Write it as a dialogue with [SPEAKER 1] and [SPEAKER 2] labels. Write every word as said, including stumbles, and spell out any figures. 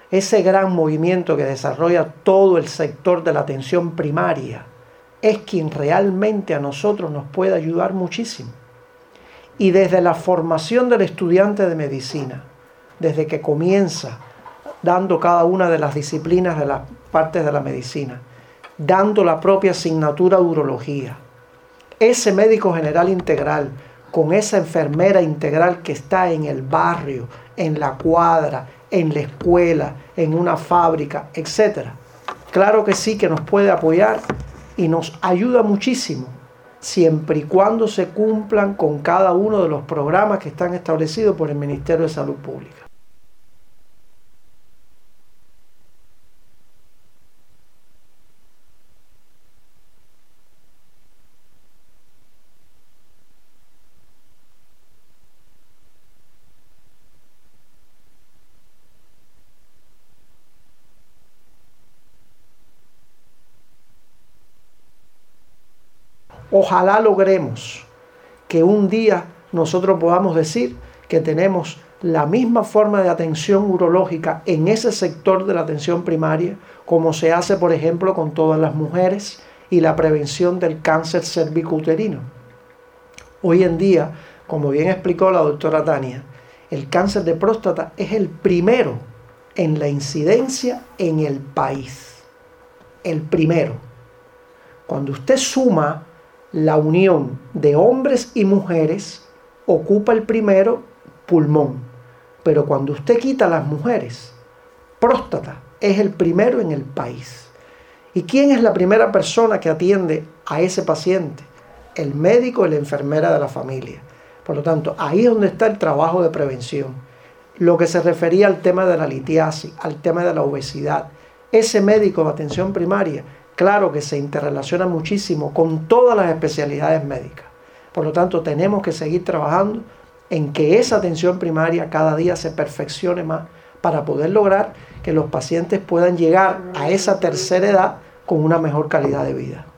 [SPEAKER 1] ese gran movimiento que desarrolla todo el sector de la atención primaria, es quien realmente a nosotros nos puede ayudar muchísimo. Y desde la formación del estudiante de medicina, desde que comienza dando cada una de las disciplinas de las partes de la medicina, dando la propia asignatura de urología, ese médico general integral con esa enfermera integral que está en el barrio, en la cuadra, en la escuela, en una fábrica, etcétera. Claro que sí que nos puede apoyar y nos ayuda muchísimo, siempre y cuando se cumplan con cada uno de los programas que están establecidos por el Ministerio de Salud Pública. Ojalá logremos que un día nosotros podamos decir que tenemos la misma forma de atención urológica en ese sector de la atención primaria como se hace, por ejemplo, con todas las mujeres y la prevención del cáncer cervicouterino. Hoy en día, como bien explicó la doctora Tania, el cáncer de próstata es el primero en la incidencia en el país. El primero. Cuando usted suma la unión de hombres y mujeres, ocupa el primero pulmón. Pero cuando usted quita a las mujeres, próstata es el primero en el país. ¿Y quién es la primera persona que atiende a ese paciente? El médico y la enfermera de la familia. Por lo tanto, ahí es donde está el trabajo de prevención. Lo que se refería al tema de la litiasis, al tema de la obesidad. Ese médico de atención primaria, claro que se interrelaciona muchísimo con todas las especialidades médicas. Por lo tanto, tenemos que seguir trabajando en que esa atención primaria cada día se perfeccione más para poder lograr que los pacientes puedan llegar a esa tercera edad con una mejor calidad de vida.